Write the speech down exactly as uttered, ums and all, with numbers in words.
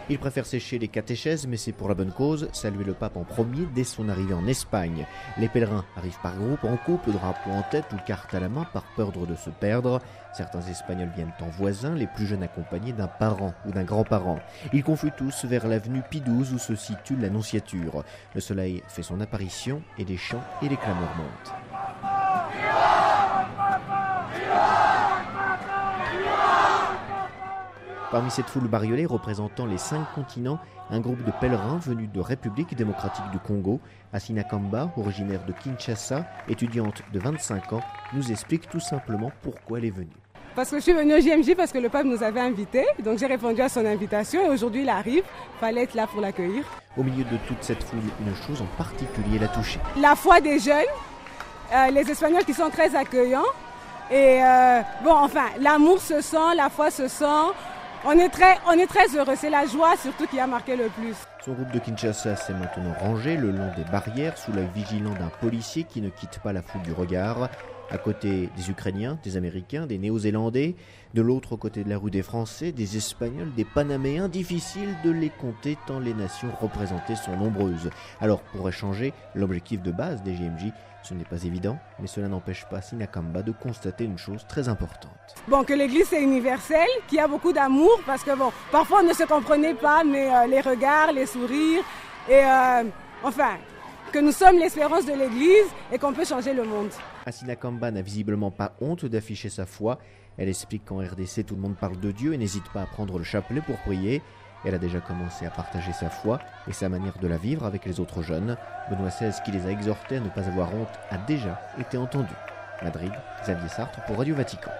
Il préfère sécher les catéchèses, mais c'est pour la bonne cause, saluer le pape en premier dès son arrivée en Espagne. Les pèlerins arrivent par groupe, en couple, drapeau en tête ou carte à la main par peur de se perdre. Certains Espagnols viennent en voisins, les plus jeunes accompagnés d'un parent ou d'un grand-parent. Ils confluent tous vers l'avenue Pie douze où se situe l'Annonciature. Le soleil fait son apparition et les chants et les clameurs montent. Parmi cette foule bariolée représentant les cinq continents, un groupe de pèlerins venus de République démocratique du Congo, Asina Kamba, originaire de Kinshasa, étudiante de vingt-cinq ans, nous explique tout simplement pourquoi elle est venue. Parce que je suis venue au J M J parce que le pape nous avait invités, donc j'ai répondu à son invitation et aujourd'hui il arrive, il fallait être là pour l'accueillir. Au milieu de toute cette foule, une chose en particulier l'a touchée. La foi des jeunes, euh, les Espagnols qui sont très accueillants et euh, bon enfin l'amour se sent, la foi se sent. On est, très, on est très heureux, c'est la joie surtout qui a marqué le plus. Son groupe de Kinshasa s'est maintenant rangé le long des barrières sous la vigilance d'un policier qui ne quitte pas la foule du regard. À côté des Ukrainiens, des Américains, des Néo-Zélandais, de l'autre côté de la rue des Français, des Espagnols, des Panaméens, difficile de les compter tant les nations représentées sont nombreuses. Alors pour échanger, l'objectif de base des J M J, ce n'est pas évident, mais cela n'empêche pas Asina Kamba de constater une chose très importante. Bon, que l'Église est universelle, qu'il y a beaucoup d'amour, parce que bon, parfois on ne se comprenait pas, mais euh, les regards, les sourires, et euh, enfin, que nous sommes l'espérance de l'Église et qu'on peut changer le monde. Asina Kamba n'a visiblement pas honte d'afficher sa foi. Elle explique qu'en R D C, tout le monde parle de Dieu et n'hésite pas à prendre le chapelet pour prier. Elle a déjà commencé à partager sa foi et sa manière de la vivre avec les autres jeunes. Benoît seize, qui les a exhortés à ne pas avoir honte, a déjà été entendu. Madrid, Xavier Sartre pour Radio Vatican.